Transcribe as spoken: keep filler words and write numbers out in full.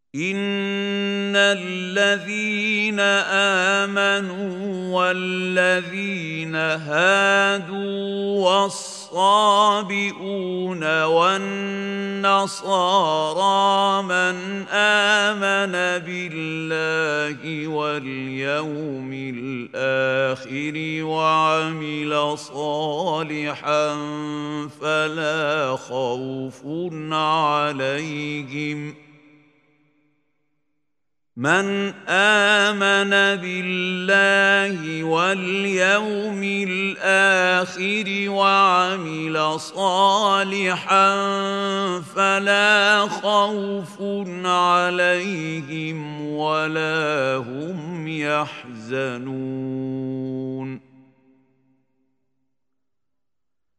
إن الذين آمنوا والذين هادوا والصابئون والنصارى من آمن بالله واليوم الآخر وعمل صالحا فلا خوف عليهم من آمن بالله واليوم الآخر وعمل صالحا فلا خوف عليهم ولا هم يحزنون